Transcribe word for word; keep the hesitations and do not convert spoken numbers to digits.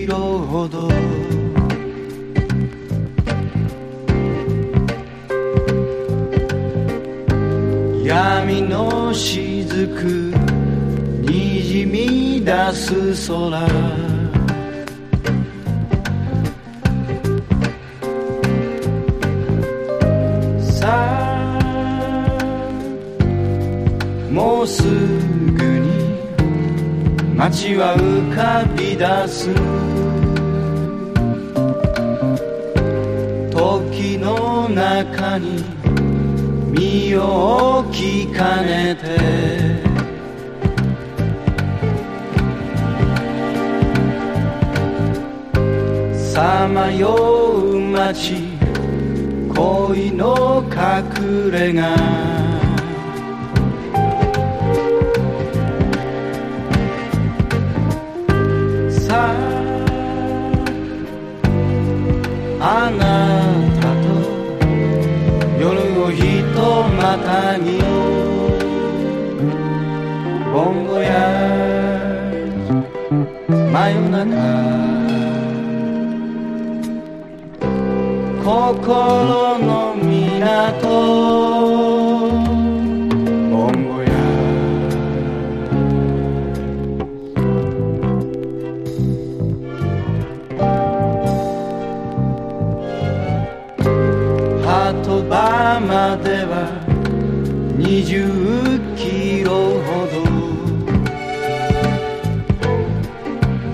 ロほど闇の雫にじみ出す空さあもうすぐに街は浮かび出す時の中に身を置きかねてさまよう街恋の隠れ家さああなたと夜をひとまたぎボンゴや真夜中心の港ボンゴや鳩場までは二十